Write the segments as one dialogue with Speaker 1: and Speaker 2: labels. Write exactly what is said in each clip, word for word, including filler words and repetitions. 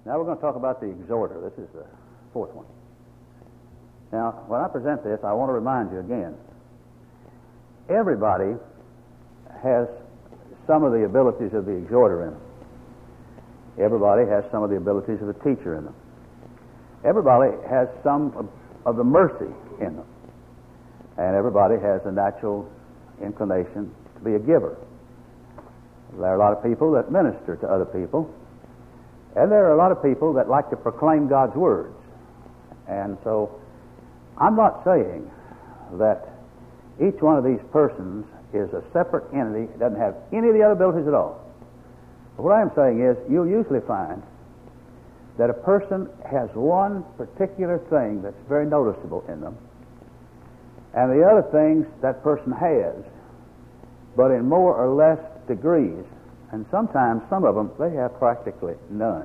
Speaker 1: Now we're going to talk about the exhorter. This is the fourth one. Now, when I present this, I want to remind you again, everybody has some of the abilities of the exhorter in them. Everybody has some of the abilities of the teacher in them. Everybody has some of, of the mercy in them. And everybody has a natural inclination to be a giver. There are a lot of people that minister to other people. And there are a lot of people that like to proclaim God's words. And so I'm not saying that each one of these persons is a separate entity, doesn't have any of the other abilities at all. But what I am saying is you'll usually find that a person has one particular thing that's very noticeable in them, and the other things that person has, but in more or less degrees, and sometimes some of them they have practically none.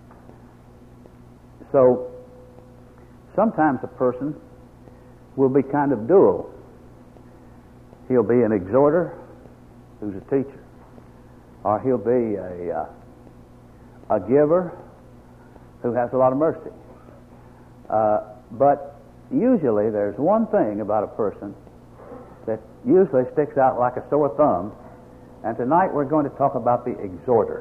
Speaker 1: So sometimes a person will be kind of dual. He'll be an exhorter who's a teacher, or he'll be a uh, a giver who has a lot of mercy. Uh, but usually there's one thing about a person that usually sticks out like a sore thumb, and tonight we're going to talk about the exhorter.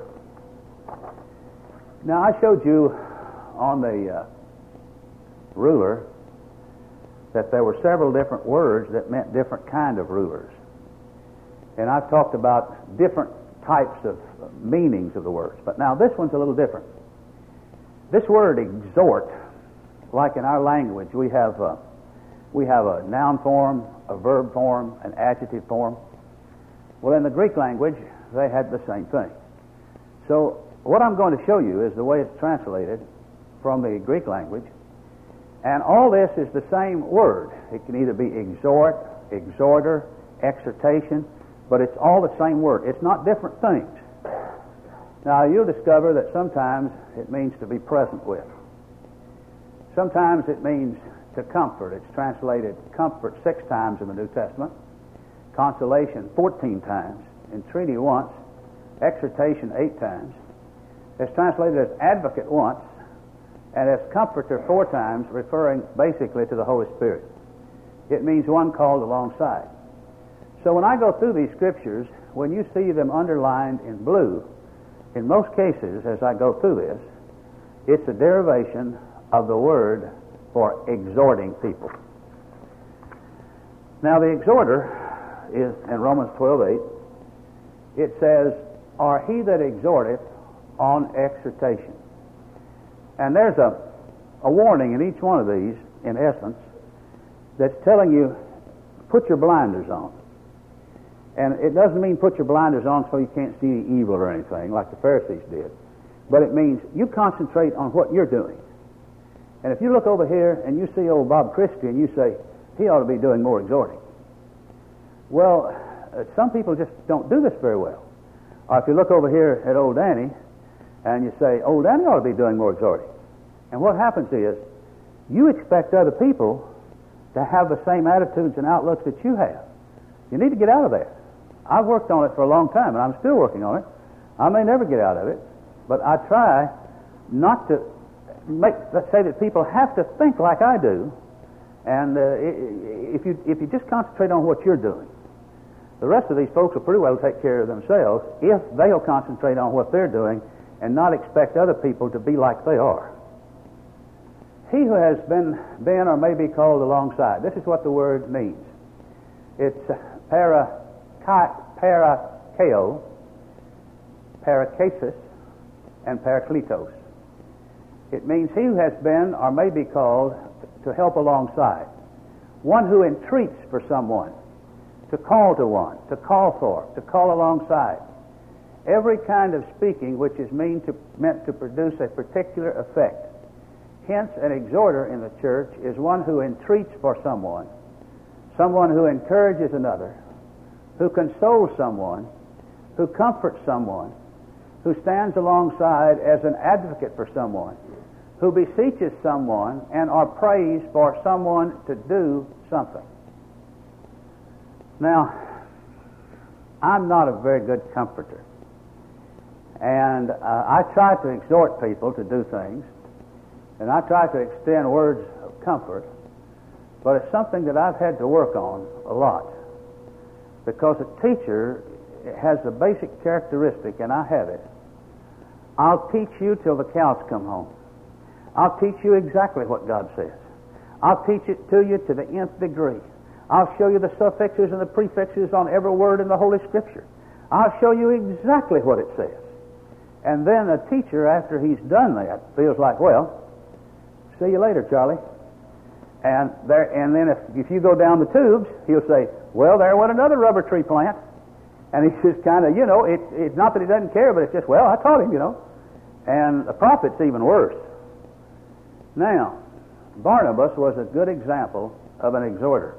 Speaker 1: Now, I showed you on the uh, ruler that there were several different words that meant different kind of rulers. And I've talked about different types of meanings of the words. But now this one's a little different. This word exhort, like in our language, we have a, we have a noun form, a verb form, an adjective form. Well, in the Greek language, they had the same thing. So what I'm going to show you is the way it's translated from the Greek language. And all this is the same word. It can either be exhort, exhorter, exhortation, but it's all the same word. It's not different things. Now, you'll discover that sometimes it means to be present with. Sometimes it means to comfort. It's translated comfort six times in the New Testament, consolation fourteen times, entreaty once, exhortation eight times. It's translated as advocate once, and as comforter four times, referring basically to the Holy Spirit. It means one called alongside. So when I go through these scriptures, when you see them underlined in blue, in most cases, as I go through this, it's a derivation of the word for exhorting people. Now, the exhorter is in Romans twelve eight. It says, "Or he that exhorteth on exhortation." And there's a, a warning in each one of these, in essence, that's telling you, put your blinders on. And it doesn't mean put your blinders on so you can't see any evil or anything, like the Pharisees did. But it means you concentrate on what you're doing. And if you look over here and you see old Bob Christie and you say, he ought to be doing more exhorting. Well, uh, some people just don't do this very well. Or if you look over here at old Danny and you say, old Danny ought to be doing more exhorting. And what happens is, you expect other people to have the same attitudes and outlooks that you have. You need to get out of there. I've worked on it for a long time, and I'm still working on it. I may never get out of it, but I try not to make, let's say that people have to think like I do, and uh, if you if you just concentrate on what you're doing, the rest of these folks will pretty well take care of themselves if they'll concentrate on what they're doing and not expect other people to be like they are. He who has been, been or may be called alongside. This is what the word means. It's para, parakeo, parakesis, and parakletos. It means he who has been or may be called to help alongside. One who entreats for someone, to call to one, to call for, to call alongside. Every kind of speaking which is mean to, meant to produce a particular effect. Hence, an exhorter in the church is one who entreats for someone, someone who encourages another, who consoles someone, who comforts someone, who stands alongside as an advocate for someone, who beseeches someone and or prays for someone to do something. Now, I'm not a very good comforter. And uh, I try to exhort people to do things, and I try to extend words of comfort, but it's something that I've had to work on a lot, because a teacher has the basic characteristic, and I have it. I'll teach you till the cows come home. I'll teach you exactly what God says. I'll teach it to you to the nth degree. I'll show you the suffixes and the prefixes on every word in the Holy Scripture. I'll show you exactly what it says. And then a teacher, after he's done that, feels like, well, see you later, Charlie. And there, and then if, if you go down the tubes, he'll say, well, there went another rubber tree plant. And he's just kind of, you know, it, it's not that he doesn't care, but it's just, well, I taught him, you know. And the prophet's even worse. Now, Barnabas was a good example of an exhorter.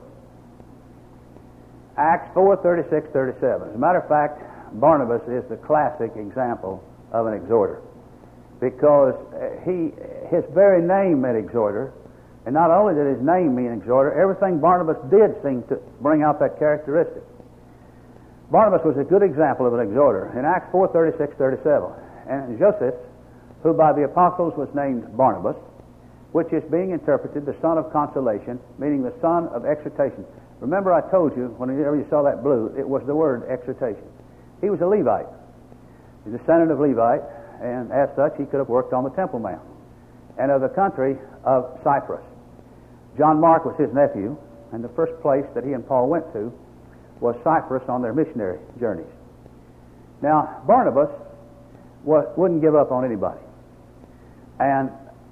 Speaker 1: Acts four, thirty-six, thirty-seven. As a matter of fact, Barnabas is the classic example of an exhorter, because he, his very name meant exhorter, and not only did his name mean exhorter, everything Barnabas did seemed to bring out that characteristic. Barnabas was a good example of an exhorter. In Acts four, thirty-six, thirty-seven, and Joseph, who by the apostles was named Barnabas, which is being interpreted the son of consolation, meaning the son of exhortation. Remember I told you, whenever you saw that blue, it was the word exhortation. He was a Levite. He's a descendant of Levite, and as such he could have worked on the Temple Mount, and of the country of Cyprus. John Mark was his nephew, and the first place that he and Paul went to was Cyprus on their missionary journeys. Now, Barnabas was, wouldn't give up on anybody. And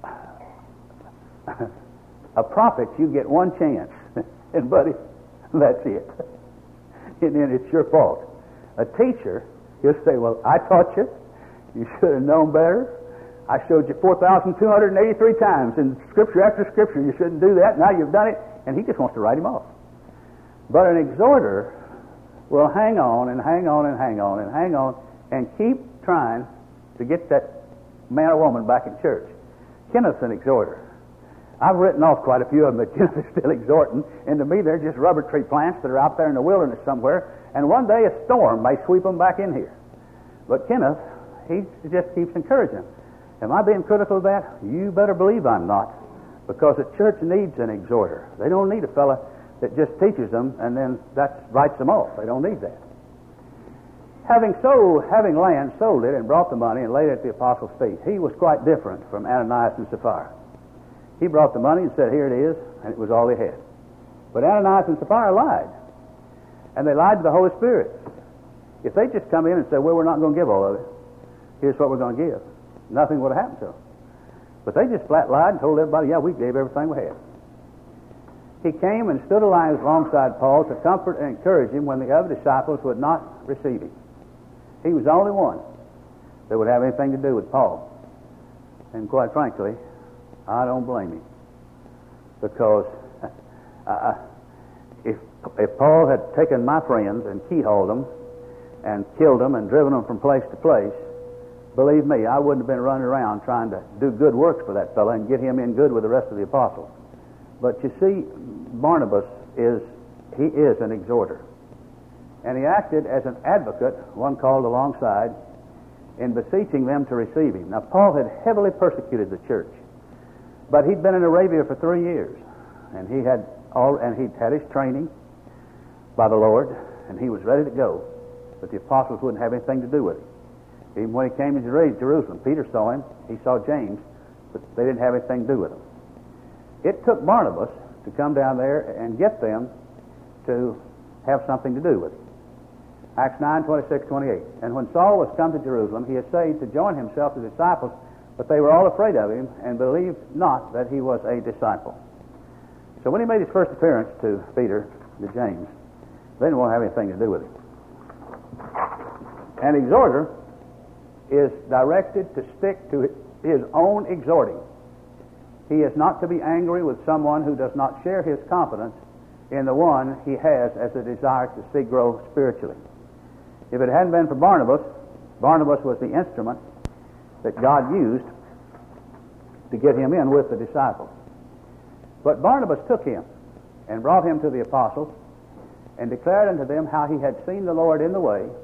Speaker 1: a prophet, you get one chance, and buddy, that's it. And then it's your fault. A teacher, he'll say, well, I taught you. You should have known better. I showed you four thousand two hundred eighty-three times in Scripture after Scripture. You shouldn't do that. Now you've done it. And he just wants to write him off. But an exhorter will hang on and hang on and hang on and hang on and keep trying to get that man or woman back in church. Kenneth's an exhorter. I've written off quite a few of them, but Kenneth is still exhorting. And to me, they're just rubber tree plants that are out there in the wilderness somewhere. And one day a storm may sweep them back in here. But Kenneth, he just keeps encouraging them. Am I being critical of that? You better believe I'm not. Because the church needs an exhorter. They don't need a fella that just teaches them and then that writes them off. They don't need that. Having sold, having land, sold it and brought the money and laid it at the apostles' feet. He was quite different from Ananias and Sapphira. He brought the money and said, here it is, and it was all he had. But Ananias and Sapphira lied. And they lied to the Holy Spirit. If they just come in and said, well, we're not going to give all of it. Here's what we're going to give. Nothing would have happened to them. But they just flat lied and told everybody, yeah, we gave everything we had. He came and stood alongside Paul to comfort and encourage him when the other disciples would not receive him. He was the only one that would have anything to do with Paul. And quite frankly, I don't blame him. Because uh, if, if Paul had taken my friends and keyholed them and killed them and driven them from place to place, believe me, I wouldn't have been running around trying to do good works for that fellow and get him in good with the rest of the apostles. But you see, Barnabas is, he is an exhorter. And he acted as an advocate, one called alongside, in beseeching them to receive him. Now, Paul had heavily persecuted the church, but he'd been in Arabia for three years, and he had all, and he'd had his training by the Lord, and he was ready to go, but the apostles wouldn't have anything to do with him. Even when he came to Jerusalem, Peter saw him, he saw James, but they didn't have anything to do with him. It took Barnabas to come down there and get them to have something to do with him. Acts nine, twenty-six, twenty-eight. And when Saul was come to Jerusalem, he essayed to join himself to the disciples, but they were all afraid of him and believed not that he was a disciple. So when he made his first appearance to Peter, to James, they didn't want to have anything to do with him. An exhorter is directed to stick to his own exhorting. He is not to be angry with someone who does not share his confidence in the one he has as a desire to see grow spiritually. If it hadn't been for Barnabas, Barnabas was the instrument that God used to get him in with the disciples. But Barnabas took him and brought him to the apostles and declared unto them how he had seen the Lord in the way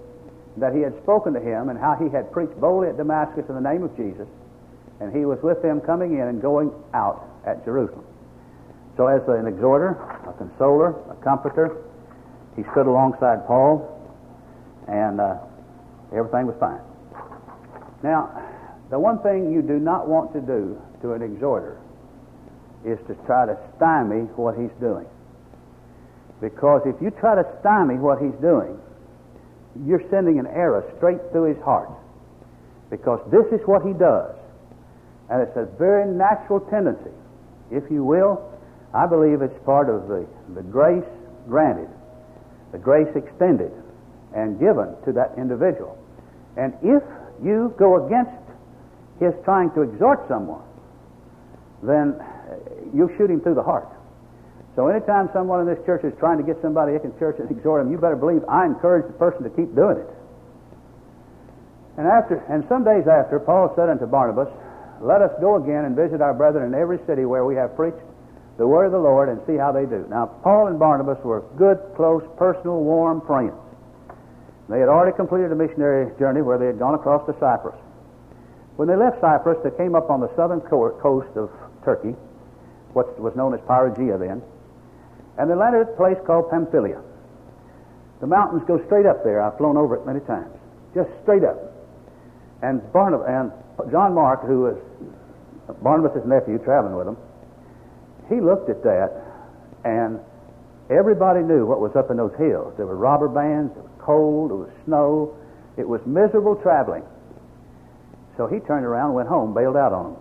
Speaker 1: that he had spoken to him and how he had preached boldly at Damascus in the name of Jesus, and he was with them coming in and going out at Jerusalem. So as an exhorter, a consoler, a comforter, he stood alongside Paul, and uh, everything was fine. Now, the one thing you do not want to do to an exhorter is to try to stymie what he's doing. Because if you try to stymie what he's doing, you're sending an arrow straight through his heart. Because this is what he does. And it's a very natural tendency. If you will, I believe it's part of the, the grace granted, the grace extended and given to that individual. And if you go against his trying to exhort someone, then you shoot him through the heart. So anytime someone in this church is trying to get somebody in church and exhort him, you better believe I encourage the person to keep doing it. And after, and some days after, Paul said unto Barnabas, let us go again and visit our brethren in every city where we have preached the word of the Lord and see how they do. Now, Paul and Barnabas were good, close, personal, warm friends. They had already completed a missionary journey where they had gone across to Cyprus. When they left Cyprus, they came up on the southern coast of Turkey, what was known as Phrygia then, and they landed at a place called Pamphylia. The mountains go straight up there. I've flown over it many times. Just straight up. And Barnabas and John Mark, who was Barnabas' nephew traveling with him, he looked at that, and everybody knew what was up in those hills. There were robber bands, it was cold, it was snow, it was miserable traveling. So he turned around and went home, bailed out on them.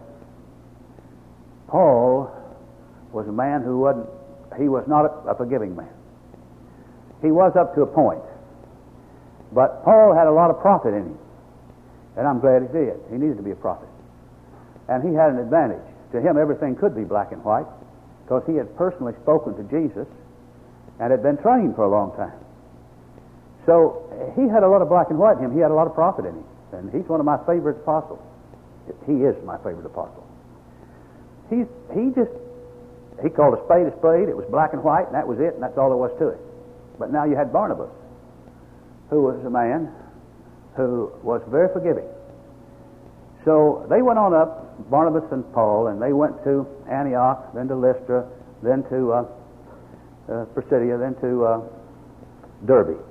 Speaker 1: Paul was a man who wasn't, he was not a, a forgiving man. He was up to a point. But Paul had a lot of prophet in him. And I'm glad he did. He needed to be a prophet. And he had an advantage. To him, everything could be black and white because he had personally spoken to Jesus and had been trained for a long time. So he had a lot of black and white in him. He had a lot of prophet in him. And he's one of my favorite apostles. He is my favorite apostle. He, he just, he called a spade a spade. It was black and white, and that was it, and that's all there was to it. But now you had Barnabas, who was a man who was very forgiving. So they went on up, Barnabas and Paul, and they went to Antioch, then to Lystra, then to uh, uh, Pisidia, then to uh, Derbe.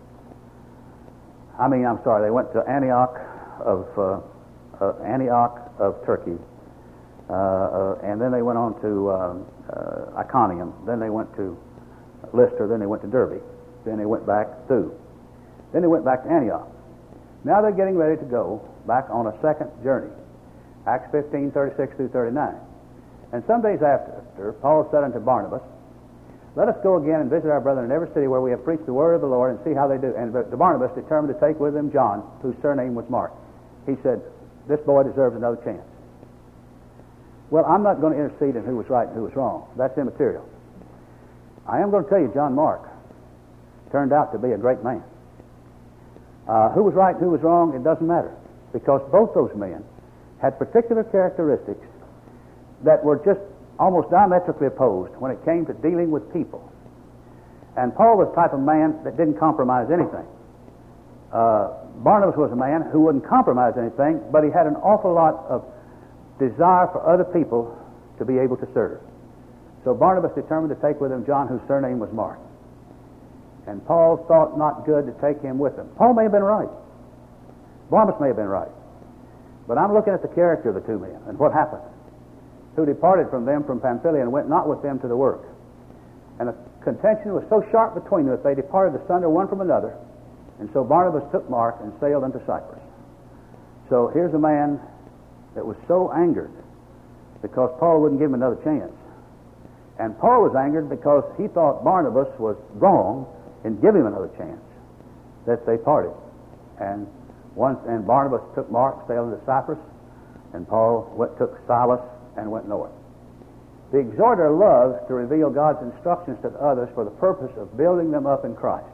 Speaker 1: I mean, I'm sorry, they went to Antioch of uh, uh, Antioch of Turkey, uh, uh, and then they went on to uh, uh, Iconium, then they went to Lystra, then they went to Derbe, then they went back through. Then they went back to Antioch. Now they're getting ready to go back on a second journey. Acts fifteen, thirty-six through thirty-nine. And some days after, Paul said unto Barnabas, let us go again and visit our brethren in every city where we have preached the word of the Lord and see how they do. And Barnabas determined to take with him John, whose surname was Mark. He said, this boy deserves another chance. Well, I'm not going to intercede in who was right and who was wrong. That's immaterial. I am going to tell you, John Mark turned out to be a great man. Uh, who was right and who was wrong, it doesn't matter. Because both those men had particular characteristics that were just almost diametrically opposed when it came to dealing with people. And Paul was the type of man that didn't compromise anything. Uh, Barnabas was a man who wouldn't compromise anything, but he had an awful lot of desire for other people to be able to serve. So Barnabas determined to take with him John, whose surname was Mark. And Paul thought not good to take him with him. Paul may have been right. Barnabas may have been right. But I'm looking at the character of the two men and what happened. Who departed from them from Pamphylia and went not with them to the work. And the contention was so sharp between them that they departed asunder one from another. And so Barnabas took Mark and sailed unto Cyprus. So here's a man that was so angered because Paul wouldn't give him another chance. And Paul was angered because he thought Barnabas was wrong in giving him another chance, that they parted. And once, and Barnabas took Mark, sailed into Cyprus, and Paul went, took Silas and went north. The exhorter loves to reveal God's instructions to others for the purpose of building them up in Christ.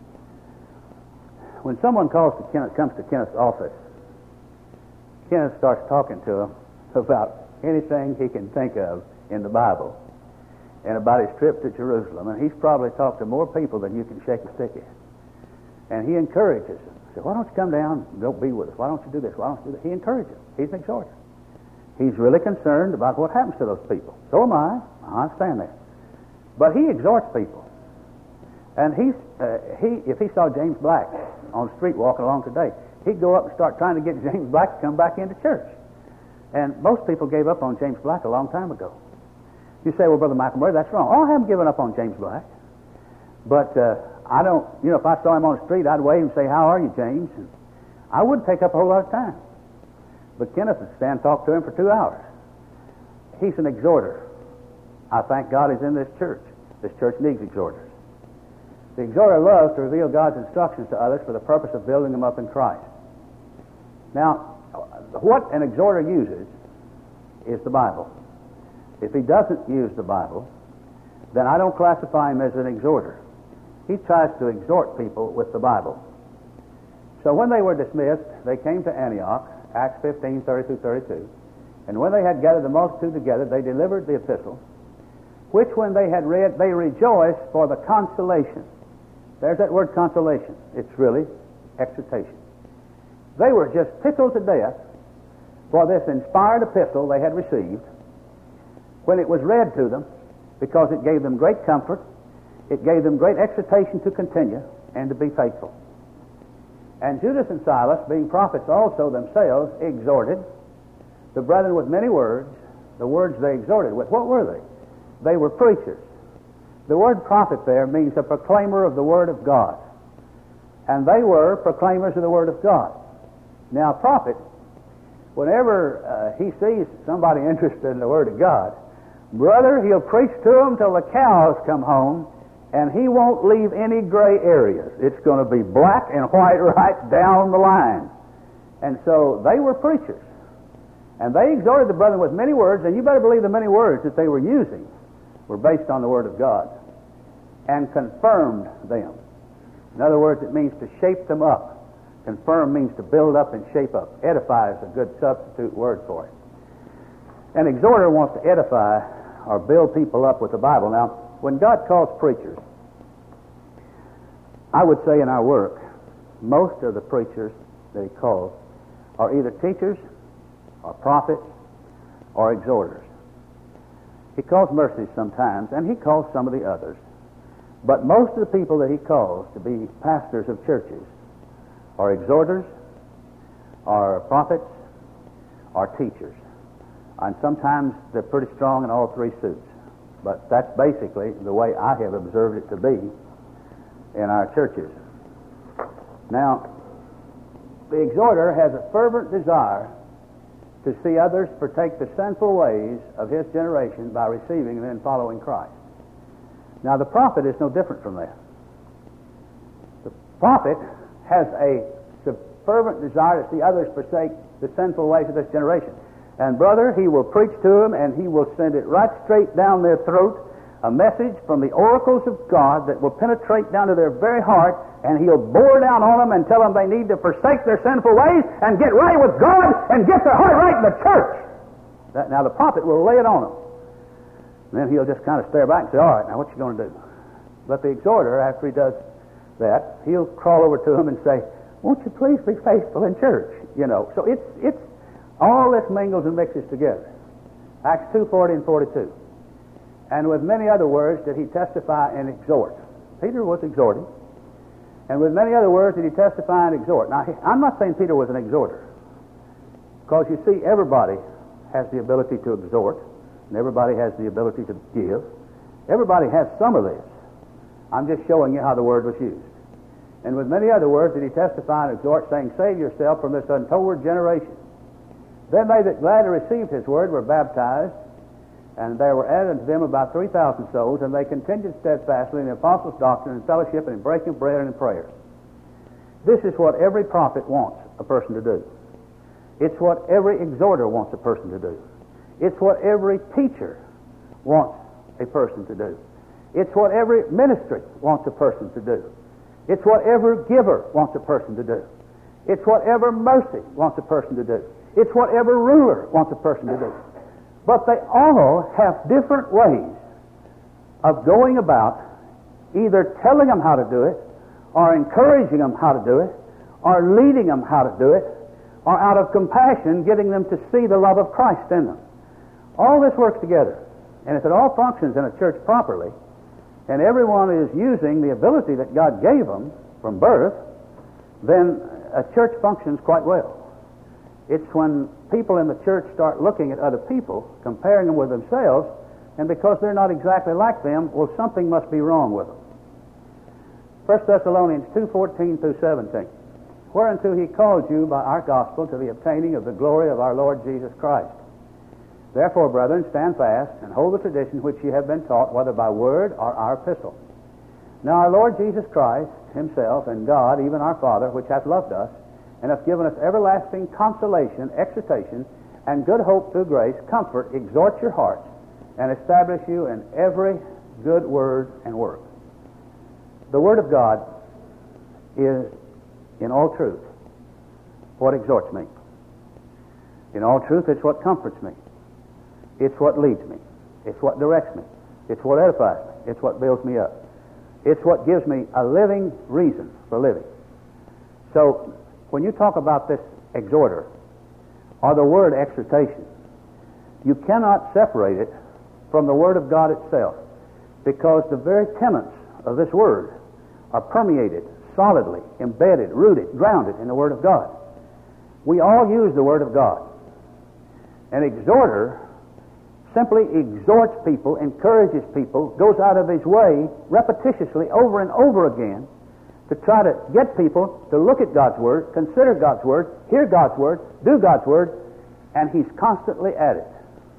Speaker 1: When someone calls to Kenneth, comes to Kenneth's office, Kenneth starts talking to him about anything he can think of in the Bible and about his trip to Jerusalem. And he's probably talked to more people than you can shake a stick at. And he encourages them. said, why don't you come down and go be with us? Why don't you do this? Why don't you do that? He encourages them. He's an exhorter. He's really concerned about what happens to those people. So am I. I understand that. But he exhorts people. And he's, uh, he, if he saw James Black on the street walking along today, he'd go up and start trying to get James Black to come back into church. And most people gave up on James Black a long time ago. You say, well, Brother Michael Murray, that's wrong. Oh, I haven't given up on James Black. But uh, I don't, you know, if I saw him on the street, I'd wave and say, how are you, James? And I wouldn't take up a whole lot of time. But Kenneth would stand and talk to him for two hours. He's an exhorter. I thank God he's in this church. This church needs exhorters. The exhorter loves to reveal God's instructions to others for the purpose of building them up in Christ. Now, what an exhorter uses is the Bible. If he doesn't use the Bible, then I don't classify him as an exhorter. He tries to exhort people with the Bible. So when they were dismissed, they came to Antioch, Acts fifteen, thirty through thirty-two. And when they had gathered the multitude together, they delivered the epistle, which when they had read, they rejoiced for the consolation. There's that word consolation. It's really exhortation. They were just tickled to death for this inspired epistle they had received when it was read to them, because it gave them great comfort, it gave them great exhortation to continue and to be faithful. And Judas and Silas, being prophets also themselves, exhorted the brethren with many words. The words they exhorted with, what were they? They were preachers. The word prophet there means a proclaimer of the Word of God. And they were proclaimers of the Word of God. Now, a prophet, whenever uh, he sees somebody interested in the Word of God, brother, he'll preach to them till the cows come home, and he won't leave any gray areas. It's going to be black and white right down the line. And so they were preachers. And they exhorted the brethren with many words, and you better believe the many words that they were using were based on the Word of God, and confirmed them. In other words, it means to shape them up. Confirm means to build up and shape up. Edify is a good substitute word for it. An exhorter wants to edify or build people up with the Bible. Now, when God calls preachers, I would say in our work, most of the preachers that he calls are either teachers or prophets or exhorters. He calls mercies sometimes, and he calls some of the others. But most of the people that he calls to be pastors of churches are exhorters, are prophets, are teachers. And sometimes they're pretty strong in all three suits. But that's basically the way I have observed it to be in our churches. Now, the exhorter has a fervent desire to see others partake the sinful ways of his generation by receiving and then following Christ. Now, the prophet is no different from that. The prophet has a fervent desire to see others forsake the sinful ways of this generation. And brother, he will preach to them, and he will send it right straight down their throat, a message from the oracles of God that will penetrate down to their very heart, and he'll bore down on them and tell them they need to forsake their sinful ways and get right with God and get their heart right in the church. That, now, the prophet will lay it on them. And then he'll just kind of stare back and say, all right, now what you going to do? But the exhorter, after he does that, he'll crawl over to him and say, won't you please be faithful in church? You know, so it's it's all this mingles and mixes together. Acts two, forty and forty-two. And with many other words did he testify and exhort. Peter was exhorting. And with many other words did he testify and exhort. Now, I'm not saying Peter was an exhorter, because you see, everybody has the ability to exhort, and everybody has the ability to give. Everybody has some of this. I'm just showing you how the word was used. And with many other words did he testify and exhort, saying, save yourself from this untoward generation. Then they that gladly received his word were baptized, and there were added unto them about three thousand souls, and they continued steadfastly in the apostles' doctrine and fellowship and in breaking of bread and in prayer. This is what every prophet wants a person to do. It's what every exhorter wants a person to do. It's what every teacher wants a person to do. It's what every ministry wants a person to do. It's what every giver wants a person to do. It's what every mercy wants a person to do. It's what every ruler wants a person to do. But they all have different ways of going about either telling them how to do it, or encouraging them how to do it, or leading them how to do it, or out of compassion getting them to see the love of Christ in them. All this works together. And if it all functions in a church properly, and everyone is using the ability that God gave them from birth, then a church functions quite well. It's when people in the church start looking at other people, comparing them with themselves, and because they're not exactly like them, well, something must be wrong with them. First Thessalonians two fourteen through seventeen. Whereunto he called you by our gospel to the obtaining of the glory of our Lord Jesus Christ. Therefore, brethren, stand fast and hold the tradition which ye have been taught, whether by word or our epistle. Now our Lord Jesus Christ himself and God, even our Father, which hath loved us, and hath given us everlasting consolation, exhortation, and good hope through grace, comfort, exhort your hearts, and establish you in every good word and work. The Word of God is, in all truth, what exhorts me. In all truth, it's what comforts me. It's what leads me. It's what directs me. It's what edifies me. It's what builds me up. It's what gives me a living reason for living. So, when you talk about this exhorter, or the word exhortation, you cannot separate it from the Word of God itself, because the very tenets of this word are permeated, solidly, embedded, rooted, grounded in the Word of God. We all use the Word of God. An exhorter simply exhorts people, encourages people, goes out of his way repetitiously over and over again to try to get people to look at God's Word, consider God's Word, hear God's Word, do God's Word, and he's constantly at it.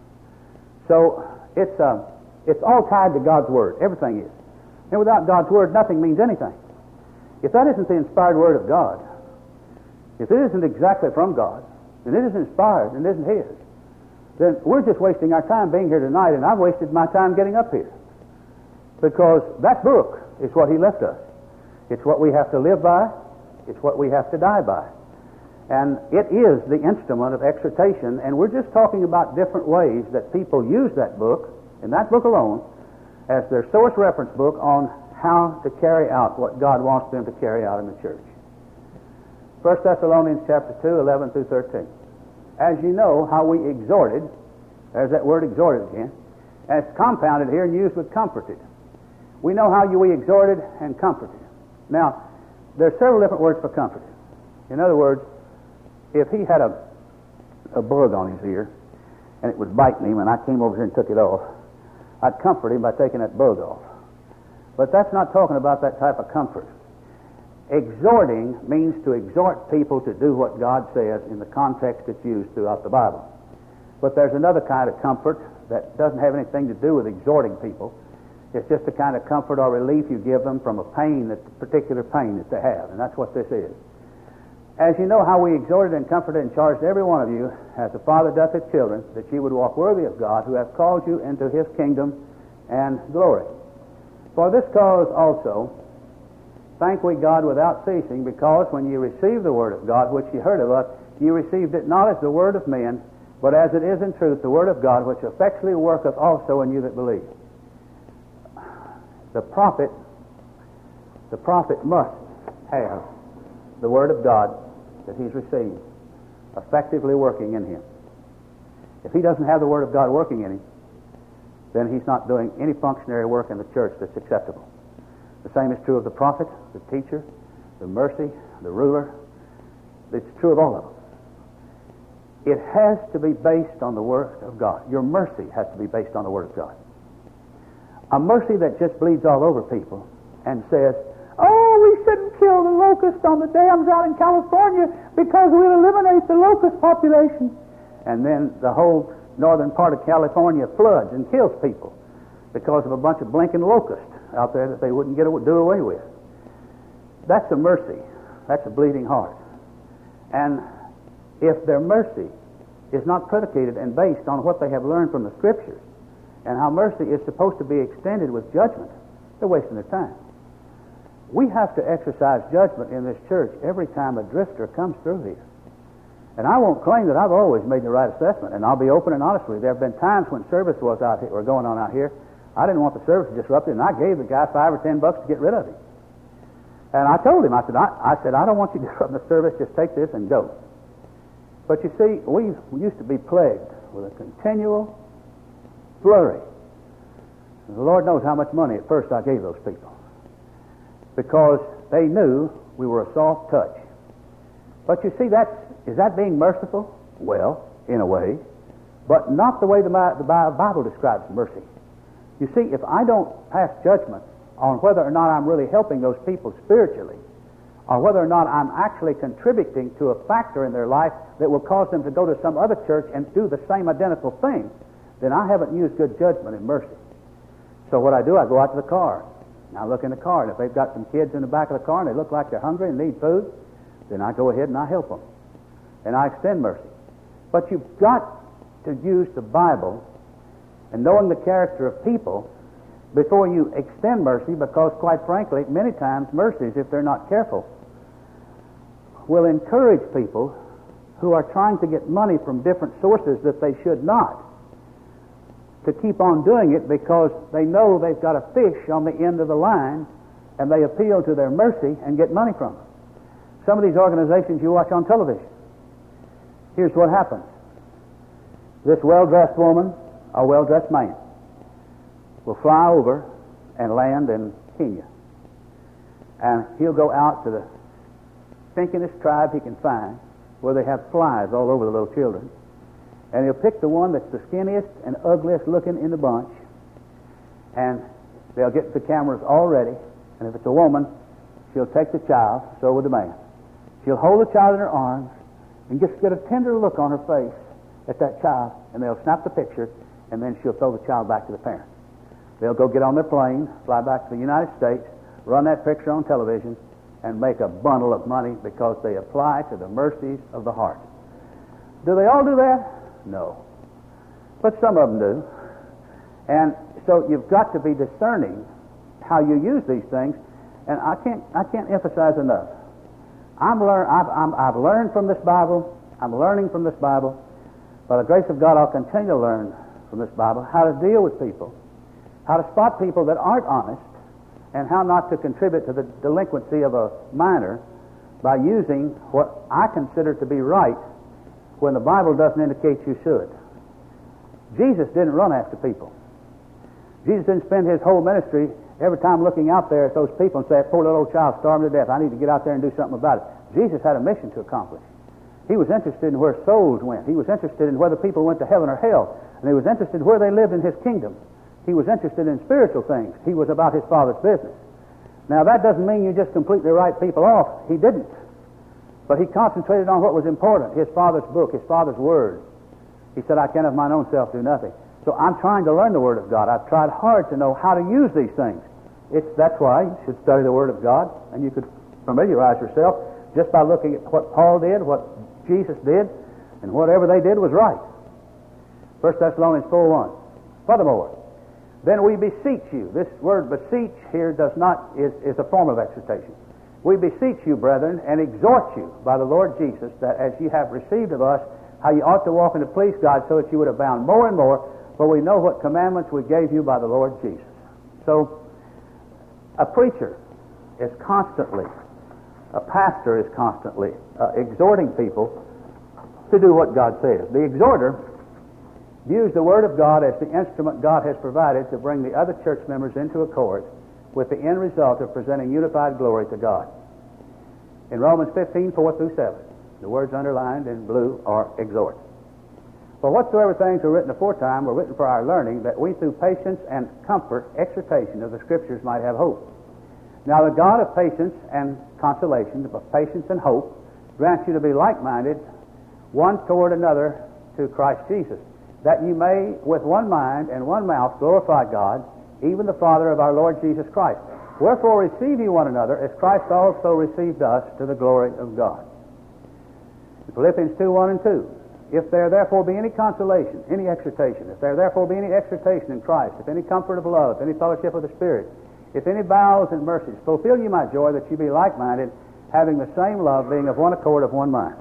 Speaker 1: So it's uh, it's all tied to God's Word. Everything is. And without God's Word, nothing means anything. If that isn't the inspired Word of God, if it isn't exactly from God, and it isn't inspired, and it isn't His, then we're just wasting our time being here tonight, and I've wasted my time getting up here. Because that book is what He left us. It's what we have to live by. It's what we have to die by. And it is the instrument of exhortation, and we're just talking about different ways that people use that book, and that book alone, as their source reference book on how to carry out what God wants them to carry out in the church. First Thessalonians chapter two, eleven through thirteen. As you know how we exhorted, there's that word exhorted again, and it's compounded here and used with comforted. We know how you we exhorted and comforted. Now, there are several different words for comforted. In other words, if he had a, a bug on his ear, and it was biting him, and I came over here and took it off, I'd comfort him by taking that bug off. But that's not talking about that type of comfort. Exhorting means to exhort people to do what God says in the context it's used throughout the Bible. But there's another kind of comfort that doesn't have anything to do with exhorting people. It's just the kind of comfort or relief you give them from a pain, that particular pain that they have, and that's what this is. As you know how we exhorted and comforted and charged every one of you, as a father doth his children, that ye would walk worthy of God, who hath called you into His kingdom and glory. For this cause also thank we God without ceasing, because when ye received the word of God, which ye heard of us, ye received it not as the word of men, but as it is in truth the word of God, which effectually worketh also in you that believe. The prophet, the prophet must have the word of God that he's received effectively working in him. If he doesn't have the word of God working in him, then he's not doing any functionary work in the church that's acceptable. The same is true of the prophet, the teacher, the mercy, the ruler. It's true of all of them. It has to be based on the Word of God. Your mercy has to be based on the Word of God. A mercy that just bleeds all over people and says, oh, we shouldn't kill the locusts on the dams out in California because we'll eliminate the locust population. And then the whole northern part of California floods and kills people because of a bunch of blinking locusts out there that they wouldn't get do away with. That's a mercy. That's a bleeding heart. And if their mercy is not predicated and based on what they have learned from the Scriptures and how mercy is supposed to be extended with judgment, they're wasting their time. We have to exercise judgment in this church every time a drifter comes through here. And I won't claim that I've always made the right assessment, and I'll be open and honest with you. There have been times when service was out here, or going on out here, I didn't want the service disrupted, and I gave the guy five or ten bucks to get rid of him. And I told him, I said, I, I said, I don't want you to interrupt the service, just take this and go. But you see, we, we used to be plagued with a continual flurry. And the Lord knows how much money at first I gave those people, because they knew we were a soft touch. But you see, that's, is that being merciful? Well, in a way, but not the way the, the Bible describes mercy. You see, if I don't pass judgment on whether or not I'm really helping those people spiritually, or whether or not I'm actually contributing to a factor in their life that will cause them to go to some other church and do the same identical thing, then I haven't used good judgment and mercy. So what I do, I go out to the car. And I look in the car, and if they've got some kids in the back of the car and they look like they're hungry and need food, then I go ahead and I help them. And I extend mercy. But you've got to use the Bible and knowing the character of people before you extend mercy, because quite frankly, many times mercies, if they're not careful, will encourage people who are trying to get money from different sources that they should not, to keep on doing it because they know they've got a fish on the end of the line, and they appeal to their mercy and get money from it. Some of these organizations you watch on television, here's what happens. This well-dressed woman or well-dressed man will fly over and land in Kenya. And he'll go out to the stinkiest tribe he can find, where they have flies all over the little children. And he'll pick the one that's the skinniest and ugliest looking in the bunch. And they'll get the cameras all ready. And if it's a woman, she'll take the child, so will the man. She'll hold the child in her arms and just get a tender look on her face at that child, and they'll snap the picture, and then she'll throw the child back to the parent. They'll go get on their plane, fly back to the United States, run that picture on television, and make a bundle of money because they apply to the mercies of the heart. Do they all do that? No. But some of them do. And so you've got to be discerning how you use these things, and I can't I can't emphasize enough. I'm learn, I've, I'm, I've learned from this Bible, I'm learning from this Bible. By the grace of God, I'll continue to learn from this Bible how to deal with people, how to spot people that aren't honest, and how not to contribute to the delinquency of a minor by using what I consider to be right when the Bible doesn't indicate you should. Jesus didn't run after people. Jesus didn't spend his whole ministry every time looking out there at those people and say, poor little old child starving to death, I need to get out there and do something about it. Jesus had a mission to accomplish. He was interested in where souls went. He was interested in whether people went to heaven or hell. And he was interested in where they lived in his kingdom. He was interested in spiritual things. He was about his Father's business. Now, that doesn't mean you just completely write people off. He didn't. But he concentrated on what was important, his Father's book, his Father's Word. He said, I can of mine own self do nothing. So I'm trying to learn the Word of God. I've tried hard to know how to use these things. It's, that's why you should study the Word of God, and you could familiarize yourself just by looking at what Paul did, what Jesus did, and whatever they did was right. First Thessalonians four one. Furthermore, then we beseech you. This word beseech here does not is, is a form of exhortation. We beseech you, brethren, and exhort you by the Lord Jesus, that as you have received of us, how you ought to walk and to please God, so that you would abound more and more, for we know what commandments we gave you by the Lord Jesus. So, a preacher is constantly, a pastor is constantly uh, exhorting people to do what God says. The exhorter views the Word of God as the instrument God has provided to bring the other church members into accord with the end result of presenting unified glory to God. In Romans fifteen, four through seven, the words underlined in blue are exhort. For whatsoever things were written aforetime were written for our learning, that we through patience and comfort, exhortation of the Scriptures might have hope. Now the God of patience and consolation, of patience and hope, grants you to be like-minded, one toward another, to Christ Jesus, that you may with one mind and one mouth glorify God, even the Father of our Lord Jesus Christ. Wherefore receive ye one another, as Christ also received us, to the glory of God. Philippians two, one and two. If there therefore be any consolation, any exhortation, if there therefore be any exhortation in Christ, if any comfort of love, if any fellowship of the Spirit, if any bowels and mercies, fulfill ye my joy, that ye be like-minded, having the same love, being of one accord, of one mind.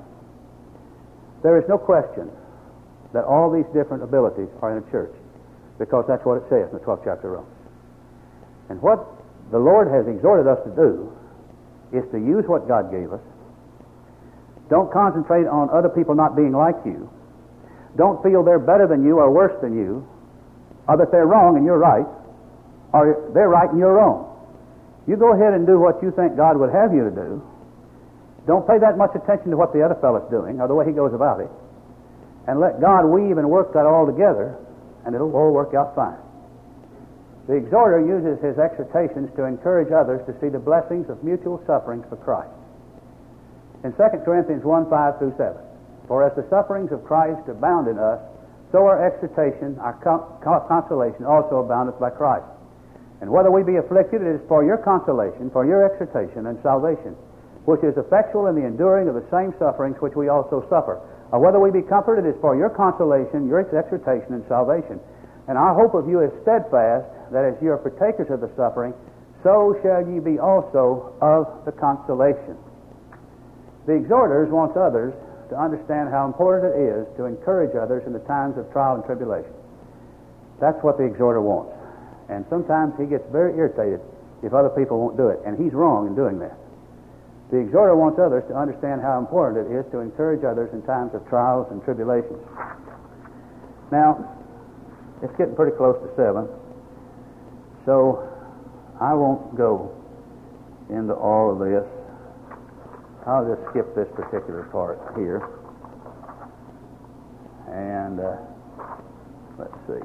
Speaker 1: There is no question that all these different abilities are in a church, because that's what it says in the twelfth chapter of Romans. And what the Lord has exhorted us to do is to use what God gave us. Don't concentrate on other people not being like you. Don't feel they're better than you or worse than you, or that they're wrong and you're right, or they're right and you're wrong. You go ahead and do what you think God would have you to do. Don't pay that much attention to what the other fellow's doing or the way he goes about it. And let God weave and work that all together, and it'll all work out fine. The exhorter uses his exhortations to encourage others to see the blessings of mutual sufferings for Christ. In Second Corinthians one, five through seven, for as the sufferings of Christ abound in us, so our exhortation, our consolation also aboundeth by Christ. And whether we be afflicted, it is for your consolation, for your exhortation and salvation, which is effectual in the enduring of the same sufferings which we also suffer. Or whether we be comforted, it is for your consolation, your exhortation and salvation. And our hope of you is steadfast, that as you are partakers of the suffering, so shall ye be also of the consolation. The exhorters wants others to understand how important it is to encourage others in the times of trial and tribulation. That's what the exhorter wants. And sometimes he gets very irritated if other people won't do it, and he's wrong in doing that. The exhorter wants others to understand how important it is to encourage others in times of trials and tribulations. Now, it's getting pretty close to seven, so I won't go into all of this. I'll just skip this particular part here. And uh, let's see.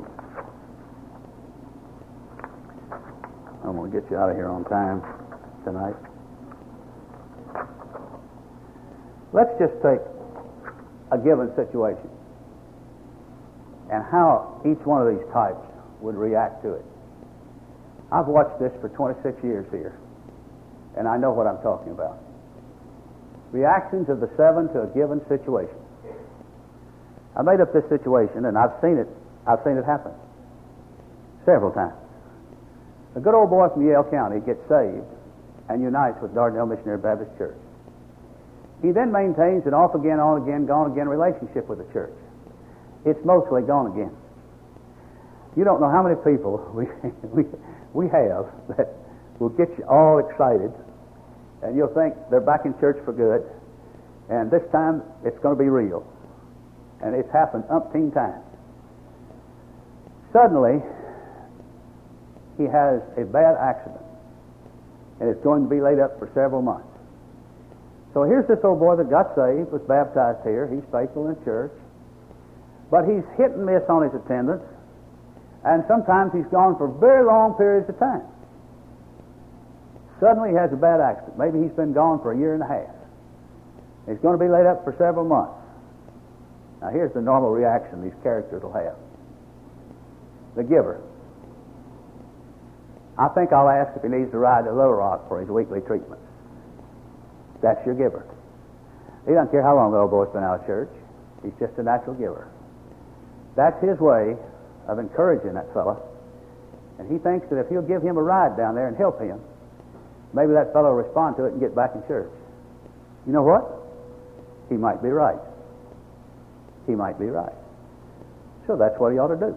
Speaker 1: I'm going to get you out of here on time tonight. Let's just take a given situation and how each one of these types would react to it. I've watched this for twenty-six years here, and I know what I'm talking about. Reactions of the seven to a given situation. I made up this situation, and I've seen it. I've seen it happen several times. A good old boy from Yale County gets saved and unites with Dardanelle Missionary Baptist Church. He then maintains an off again, on again, gone again relationship with the church. It's mostly gone again. You don't know how many people we we we have that will get you all excited, and you'll think they're back in church for good, and this time it's going to be real. And it's happened umpteen times. Suddenly, he has a bad accident, and it's going to be laid up for several months. So here's this old boy that got saved, was baptized here. He's faithful in church, but he's hit and miss on his attendance, and sometimes he's gone for very long periods of time. Suddenly he has a bad accident. Maybe he's been gone for a year and a half. He's going to be laid up for several months. Now here's the normal reaction these characters will have. The giver. I think I'll ask if he needs to ride to Little Rock for his weekly treatment. That's your giver. He doesn't care how long the old boy's been out of church. He's just a natural giver. That's his way of encouraging that fellow. And he thinks that if he'll give him a ride down there and help him, maybe that fellow will respond to it and get back in church. You know what? He might be right. He might be right. So that's what he ought to do.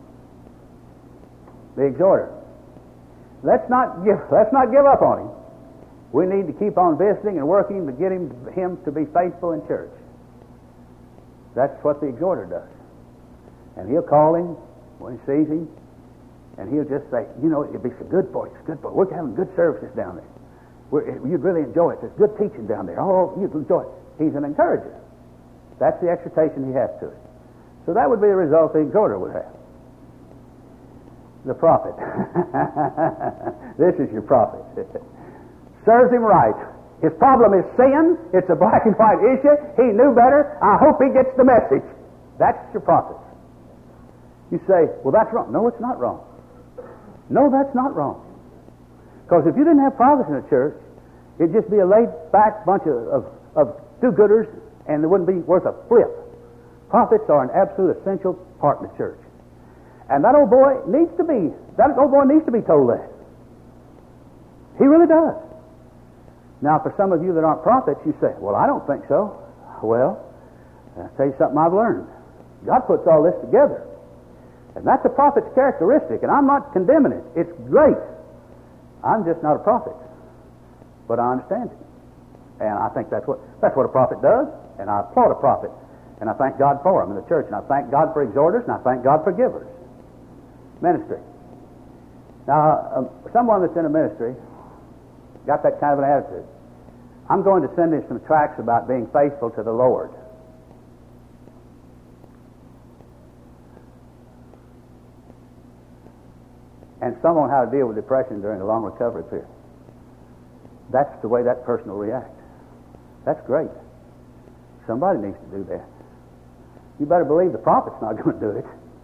Speaker 1: The exhorter. Let's not give, let's not give up on him. We need to keep on visiting and working to get him, him to be faithful in church. That's what the exhorter does. And he'll call him when he sees him, and he'll just say, you know, it'd be so good for you. It's good for you. We're having good services down there. We're, you'd really enjoy it. There's good teaching down there. Oh, you'd enjoy it. He's an encourager. That's the exhortation he has to it. So that would be the result the exhorter would have. The prophet. This is your prophet. Serves him right. His problem is sin. It's a black and white issue. He knew better. I hope he gets the message. That's your prophet. You say, well, that's wrong. No, it's not wrong. No, that's not wrong. Because if you didn't have prophets in the church, it'd just be a laid-back bunch of, of, of do-gooders, and it wouldn't be worth a flip. Prophets are an absolute essential part of the church. And that old boy needs to be, that old boy needs to be told that. He really does. Now, for some of you that aren't prophets, you say, well, I don't think so. Well, I'll tell you something I've learned. God puts all this together. And that's a prophet's characteristic, and I'm not condemning it. It's great. I'm just not a prophet. but I understand it. And I think that's what that's what a prophet does, and I applaud a prophet. And I thank God for them in the church, and I thank God for exhorters, and I thank God for givers. Ministry. Now, um, someone that's in a ministry got that kind of an attitude. I'm going to send him some tracts about being faithful to the Lord. And some on how to deal with depression during a long recovery period. That's the way that person will react. That's great. Somebody needs to do that. You better believe the prophet's not going to do it.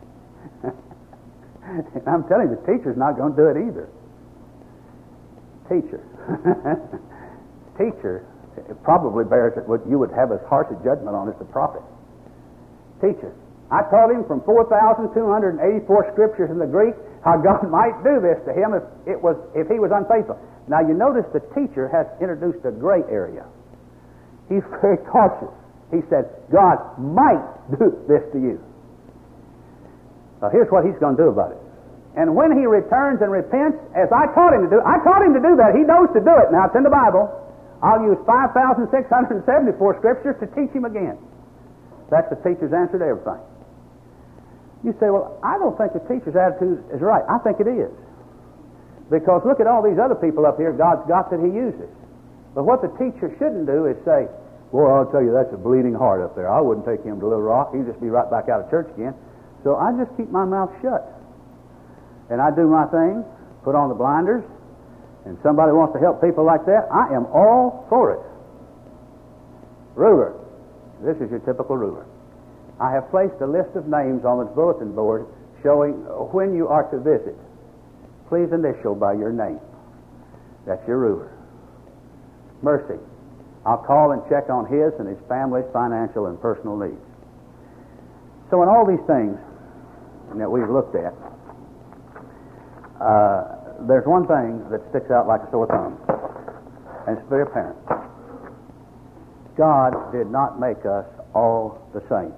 Speaker 1: And I'm telling you, the teacher's not going to do it either. Teacher. Teacher probably bears it what you would have as harsh a judgment on as the prophet. Teacher. I taught him from four thousand two hundred eighty-four scriptures in the Greek how God might do this to him if it was if he was unfaithful. Now you notice the teacher has introduced a gray area. He's very cautious. He said, God might do this to you. Now here's what he's going to do about it. And when he returns and repents, as I taught him to do, I taught him to do that. He knows to do it. Now it's in the Bible. I'll use five thousand six hundred seventy-four scriptures to teach him again. That's the teacher's answer to everything. You say, well, I don't think the teacher's attitude is right. I think it is. Because look at all these other people up here God's got that he uses. But what the teacher shouldn't do is say, well, I'll tell you, that's a bleeding heart up there. I wouldn't take him to Little Rock. He'd just be right back out of church again. So I just keep my mouth shut. And I do my thing, put on the blinders, and somebody wants to help people like that, I am all for it. Ruler. This is your typical ruler. I have placed a list of names on this bulletin board showing when you are to visit. Please initial by your name. That's your ruler. Mercy. I'll call and check on his and his family's financial and personal needs. So in all these things that we've looked at, uh, there's one thing that sticks out like a sore thumb, and it's very apparent. God did not make us all the same.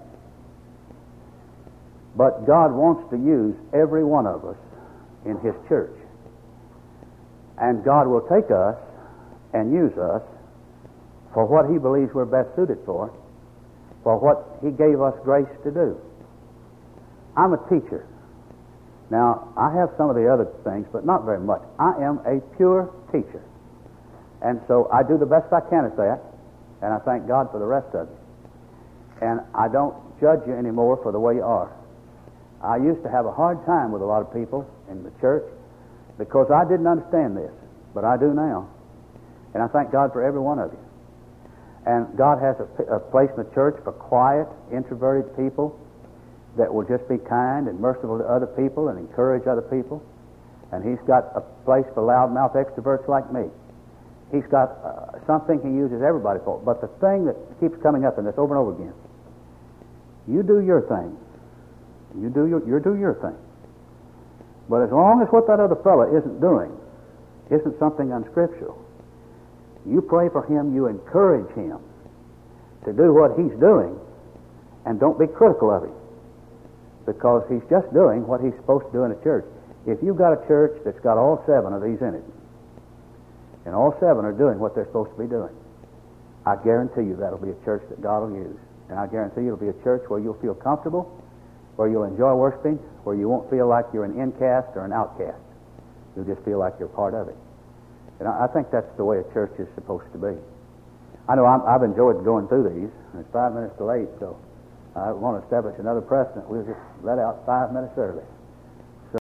Speaker 1: But God wants to use every one of us in his church. And God will take us and use us for what he believes we're best suited for, for what he gave us grace to do. I'm a teacher. Now, I have some of the other things, but not very much. I am a pure teacher. And so I do the best I can at that, and I thank God for the rest of it. And I don't judge you anymore for the way you are. I used to have a hard time with a lot of people in the church because I didn't understand this, but I do now. And I thank God for every one of you. And God has a, a place in the church for quiet, introverted people that will just be kind and merciful to other people and encourage other people. And he's got a place for loudmouth extroverts like me. He's got uh, something he uses everybody for. But the thing that keeps coming up in this over and over again, you do your thing. You do your, you do your thing. But as long as what that other fellow isn't doing isn't something unscriptural, you pray for him, you encourage him to do what he's doing, and don't be critical of him, because he's just doing what he's supposed to do in a church. If you've got a church that's got all seven of these in it, and all seven are doing what they're supposed to be doing, I guarantee you that'll be a church that God will use. And I guarantee you it'll be a church where you'll feel comfortable, where you'll enjoy worshiping, where you won't feel like you're an incast or an outcast. You'll just feel like you're part of it. And I think that's the way a church is supposed to be. I know I'm, I've enjoyed going through these, and it's five minutes to late, so I want to establish another precedent. We'll just let out five minutes early.